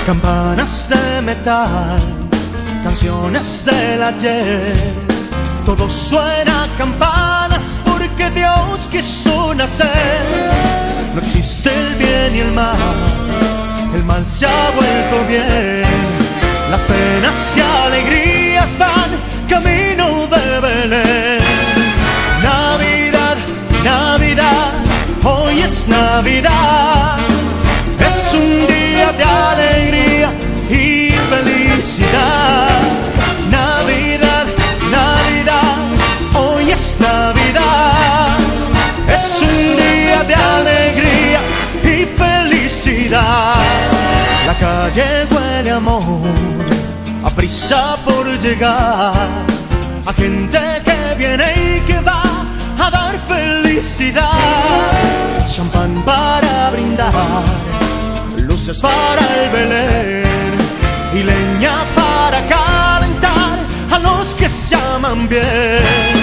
Campanas de metal, canciones del ayer, todo suena a campanas porque Dios quiso nacer. No existe el bien y el mal se ha vuelto bien. Las penas y alegrías van camino de Belén. Navidad, Navidad, hoy es Navidad. Es un día de alegría y felicidad. Navidad, Navidad, hoy es Navidad. Es un día de alegría y felicidad. La calle huele a amor, a prisa por llegar, a gente que viene y que va a dar felicidad. Champán para brindar, luces para el Belén y leña para calentar a los que se aman bien.